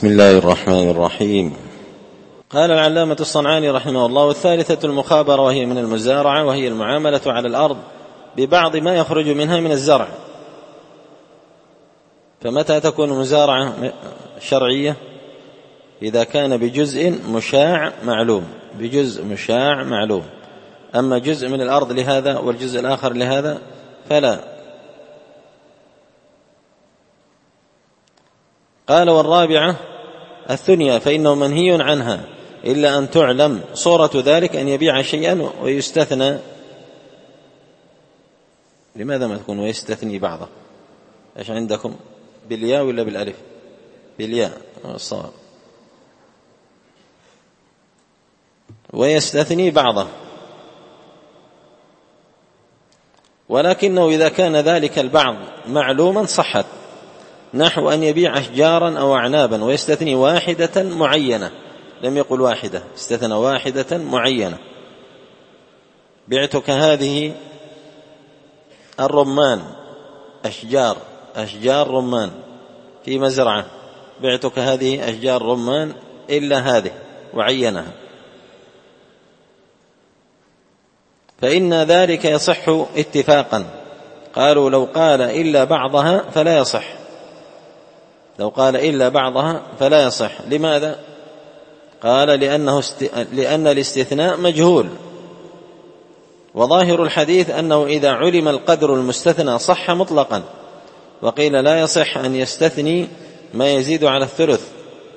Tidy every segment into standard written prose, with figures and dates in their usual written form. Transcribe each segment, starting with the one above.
بسم الله الرحمن الرحيم. قال العلامة الصنعاني رحمه الله: والثالثة المخابرة، وهي من المزارعة، وهي المعاملة على الأرض ببعض ما يخرج منها من الزرع. فمتى تكون مزارعة شرعية؟ إذا كان بجزء مشاع معلوم، بجزء مشاع معلوم. أما جزء من الأرض لهذا والجزء الآخر لهذا فلا. قال: والرابعة الثنيا، فإنه منهي عنها إلا أن تعلم صورة ذلك أن يبيع شيئا ويستثنى. لماذا ما تكون ويستثني بعضه؟ إيش عندكم، بالياء ولا بالألف؟ بالياء الصواب. ويستثني بعضه، ولكنه إذا كان ذلك البعض معلوما صحت، نحو أن يبيع أشجارا أو أعنابا ويستثني واحدة معينة. لم يقل واحدة، استثنى واحدة معينة. بعتك هذه الرمان، أشجار رمان في مزرعة، بعتك هذه أشجار رمان إلا هذه، وعينها، فإن ذلك يصح اتفاقا. قالوا: لو قال إلا بعضها فلا يصح، لو قال إلا بعضها فلا يصح. لماذا؟ قال: لأن الاستثناء مجهول، وظاهر الحديث أنه إذا علم القدر المستثنى صح مطلقا. وقيل: لا يصح أن يستثني ما يزيد على الثلث.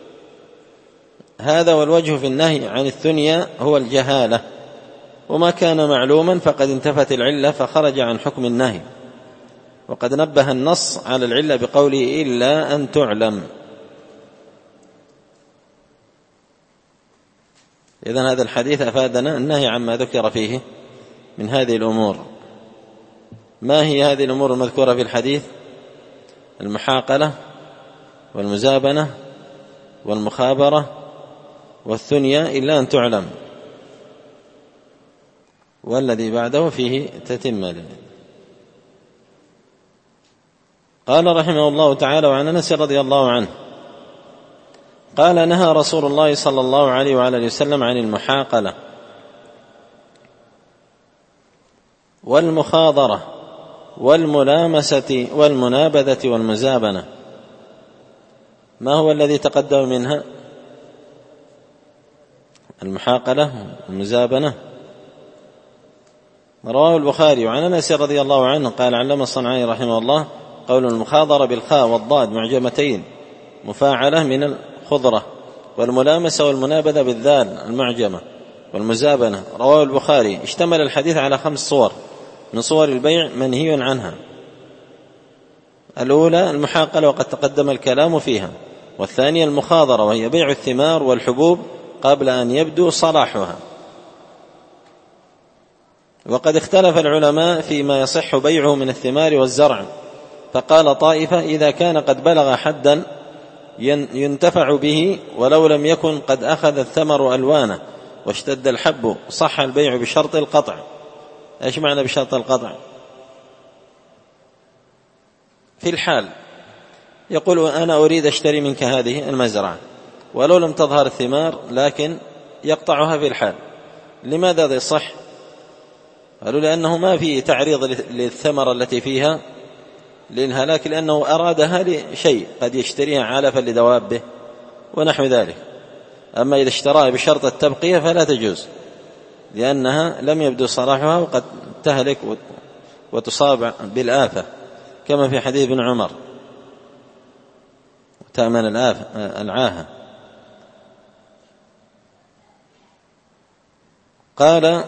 هذا والوجه في النهي عن الثنيا هو الجهالة، وما كان معلوما فقد انتفت العلة فخرج عن حكم النهي. وقد نبه النص على العلة بقوله: إلا أن تعلم. إذن هذا الحديث أفادنا النهي عما ذكر فيه من هذه الأمور. ما هي هذه الأمور المذكورة في الحديث؟ المحاقلة، والمزابنة، والمخابرة، والثنيا إلا أن تعلم. والذي بعده فيه تتمة. قال رحمه الله تعالى: وعن أنس رضي الله عنه قال: نهى رسول الله صلى الله عليه وعلى وسلم عن المحاقلة والمخاضرة والملامسة والمنابذة والمزابنة. ما هو الذي تقدم منها؟ المحاقلة والمزابنة. رواه البخاري. وعن أنس رضي الله عنه قال: علم الصنعاني رحمه الله: قول المخاضرة بالخاء والضاد معجمتين مفاعلة من الخضرة، والملامسة والمنابذة بالذال المعجمة، والمزابنة. رواه البخاري. اشتمل الحديث على 5 صور من صور البيع منهي عنها. الأولى المحاقلة، وقد تقدم الكلام فيها. والثانية المخاضرة، وهي بيع الثمار والحبوب قبل أن يبدو صلاحها. وقد اختلف العلماء فيما يصح بيعه من الثمار والزرع، فقال طائفة: إذا كان قد بلغ حدا ينتفع به ولو لم يكن قد أخذ الثمر ألوانه واشتد الحب صح البيع بشرط القطع. إيش معنى بشرط القطع؟ في الحال يقول: أنا أريد أشتري منك هذه المزرعة ولو لم تظهر الثمار، لكن يقطعها في الحال. لماذا ذا يصح؟ قالوا: لأنه ما في تعريض للثمرة التي فيها للهلاك، لأنه أرادها لشيء قد يشتريها علفا لدوابه ونحو ذلك. أما إذا اشتراها بشرط التبقية فلا تجوز، لأنها لم يبدو صلاحها وقد تهلك وتصاب بالآفة، كما في حديث ابن عمر: تأمن العاهة. قال: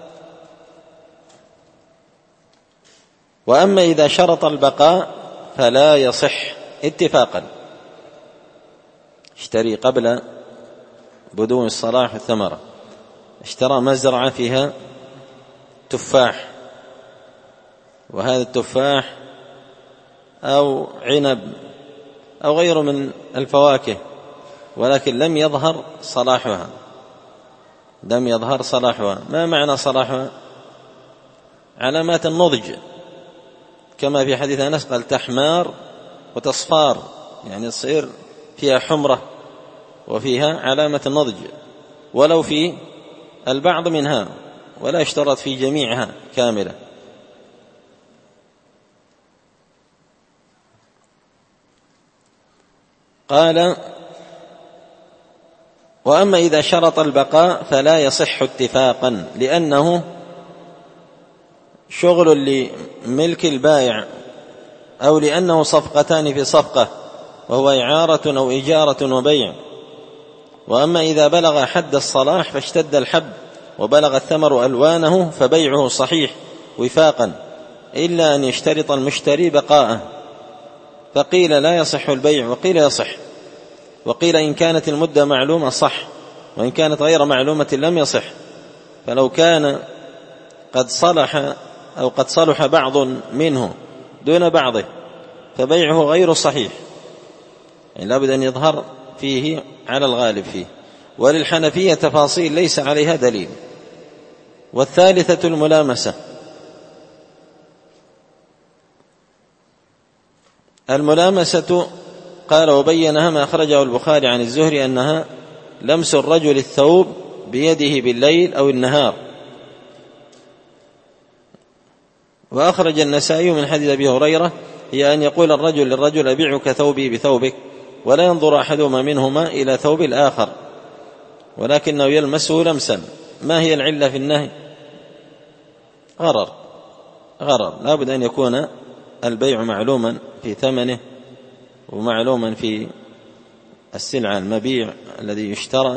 وأما إذا شرط البقاء فلا يصح اتفاقا. اشتري قبل بدو الصلاح الثمرة، اشترى مزرعة فيها تفاح، وهذا التفاح أو عنب أو غيره من الفواكه، ولكن لم يظهر صلاحها. لم يظهر صلاحها. ما معنى صلاحها؟ علامات النضج، كما في حديث أنس قال: تحمار وتصفار، يعني تصير فيها حمرة وفيها علامة النضج ولو في البعض منها، ولا يشترط في جميعها كاملة. قال: وأما إذا شرط البقاء فلا يصح اتفاقا، لأنه شغل لملك البائع، أو لأنه صفقتان في صفقة، وهو إعارة أو إجارة وبيع. وأما إذا بلغ حد الصلاح فاشتد الحب وبلغ الثمر ألوانه فبيعه صحيح وفاقا، إلا أن يشترط المشتري بقاءه، فقيل لا يصح البيع وقيل يصح، وقيل إن كانت المدة معلومة صح، وإن كانت غير معلومة لم يصح. فلو كان قد صلح أو قد صلح بعض منه دون بعضه فبيعه غير صحيح، يعني لابد أن يظهر فيه على الغالب فيه. وللحنفية تفاصيل ليس عليها دليل. والثالثة الملامسة. الملامسة قال: وبينها ما أخرجه البخاري عن الزهري أنها لمس الرجل الثوب بيده بالليل أو النهار. وأخرج النسائي من حديث أبي هريرة: هي أن يقول الرجل للرجل: أبيعك ثوبي بثوبك، ولا ينظر أحدهما منهما إلى ثوب الآخر، ولكنه يلمسه لمسا. ما هي العلة في النهي؟ غرر. لا بد أن يكون البيع معلوما في ثمنه، ومعلوما في السلعة المبيع الذي يشترى،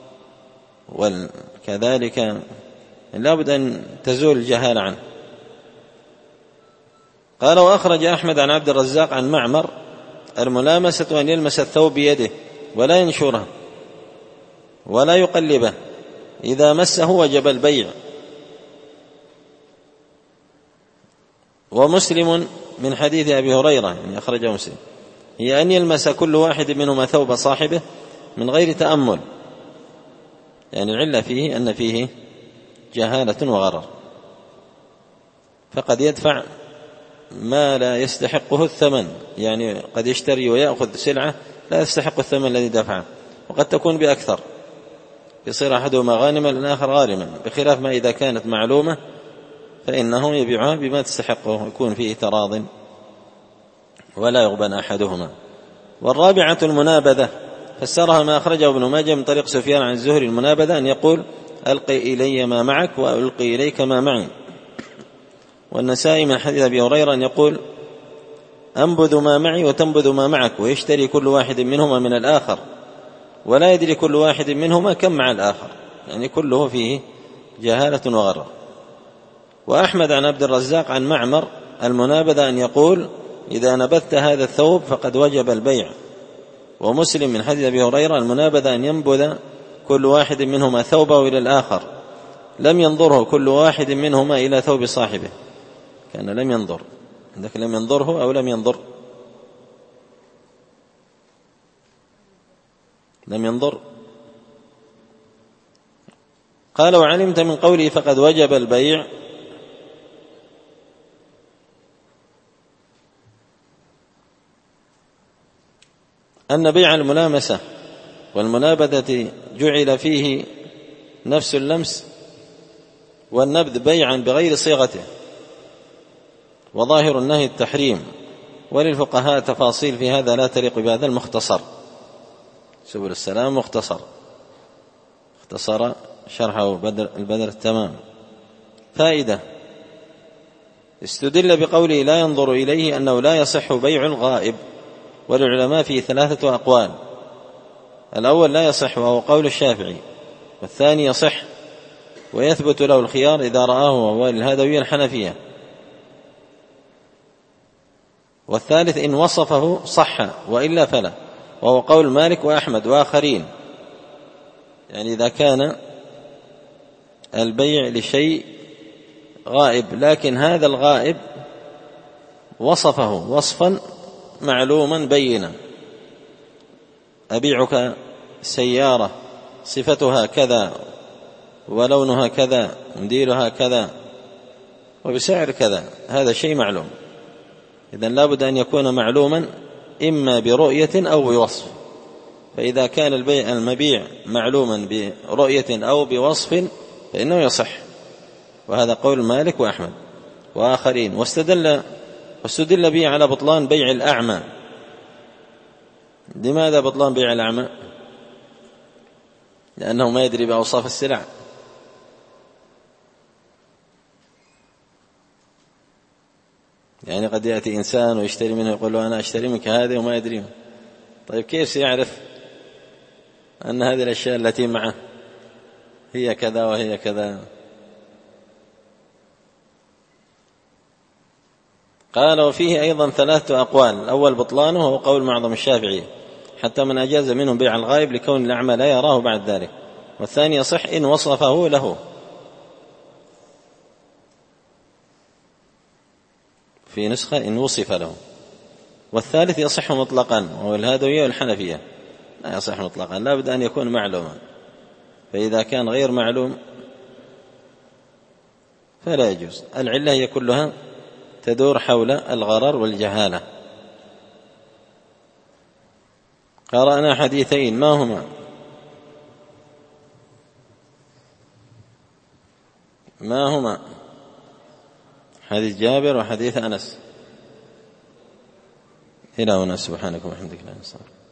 وكذلك لا بد أن تزول الجهالة عنه. قال: وأخرج أحمد عن عبد الرزاق عن معمر: الملامسة أن يلمس الثوب بيده ولا ينشره ولا يقلبه، إذا مسه وجب البيع. ومسلم من حديث أبي هريرة، يعني أخرجه مسلم، هي أن يلمس كل واحد منهما ثوب صاحبه من غير تأمل، يعني العلة فيه أن فيه جهالة وغرر، فقد يدفع ما لا يستحقه الثمن، يعني قد يشتري ويأخذ سلعة لا يستحق الثمن الذي دفعه، وقد تكون بأكثر، يصير أحدهما غانما للآخر غارما، بخلاف ما إذا كانت معلومة فإنه يبيعها بما تستحقه، يكون فيه تراض ولا يغبن أحدهما. والرابعة المنابذة، فسرها ما أخرجه ابن ماجه من طريق سفيان عن الزهري: المنابذة أن يقول: ألقي إلي ما معك وألقي إليك ما معي. والنسائي من حديث أبي هريرة أن يقول: أنبذ ما معي وتنبذ ما معك، ويشتري كل واحد منهما من الآخر، ولا يدري كل واحد منهما كم مع الآخر، يعني كله فيه جهالة وغرر. وأحمد عن عبد الرزاق عن معمر: المنابذة أن يقول: إذا نبذت هذا الثوب فقد وجب البيع. ومسلم من حديث أبي هريرة: المنابذة أن ينبذ كل واحد منهما ثوبه إلى الآخر، لم ينظره كل واحد منهما إلى ثوب صاحبه. كان لم ينظر، عندك لم ينظره أو لم ينظر؟ لم ينظر. قال: وعلمت من قوله فقد وجب البيع أن بيع الملامسة والمنابذة جعل فيه نفس اللمس والنبذ بيعا بغير صيغته، وظاهر النهي التحريم. وللفقهاء تفاصيل في هذا لا تليق بهذا المختصر. سبل السلام مختصر، اختصر شرحه البدر التمام. فائدة: استدل بقوله لا ينظر إليه أنه لا يصح بيع الغائب، وللعلماء فيه 3 أقوال: الأول لا يصح وهو قول الشافعي، والثاني يصح ويثبت له الخيار إذا رآه وهو الهادوية الحنفية، والثالث إن وصفه صح وإلا فلا، وهو قول مالك وأحمد وآخرين، يعني إذا كان البيع لشيء غائب لكن هذا الغائب وصفه وصفا معلوما بينا: أبيعك سيارة صفتها كذا ولونها كذا موديلها كذا وبسعر كذا، هذا شيء معلوم. إذن لا بد أن يكون معلوما إما برؤية أو بوصف، فإذا كان المبيع معلوما برؤية أو بوصف فإنه يصح، وهذا قول مالك وأحمد وآخرين. واستدل به على بطلان بيع الأعمى. لماذا بطلان بيع الأعمى؟ لأنه ما يدري بأوصاف السلع. يعني قد يأتي إنسان ويشتري منه يقول له أنا أشتري منك هذه وما يدري. طيب كيف سيعرف أن هذه الأشياء التي معه هي كذا وهي كذا؟ قال وفيه أيضا 3 أقوال. الأول بطلانه وهو قول معظم الشافعي حتى من أجاز منهم بيع الغائب لكون الأعمى لا يراه بعد ذلك. والثاني يصح إن وصفه له، في نسخة إن وصف له. والثالث يصح مطلقا وهو الهادوية والحنفية. لا يصح مطلقا، لا بد أن يكون معلوما، فإذا كان غير معلوم فلا يجوز. العلة هي كلها تدور حول الغرر والجهالة. قرأنا حديثين، ما هما؟ ما هما؟ حديث جابر وحديث أنس. إلى هنا، سبحانك وبحمدك لا نستطيع.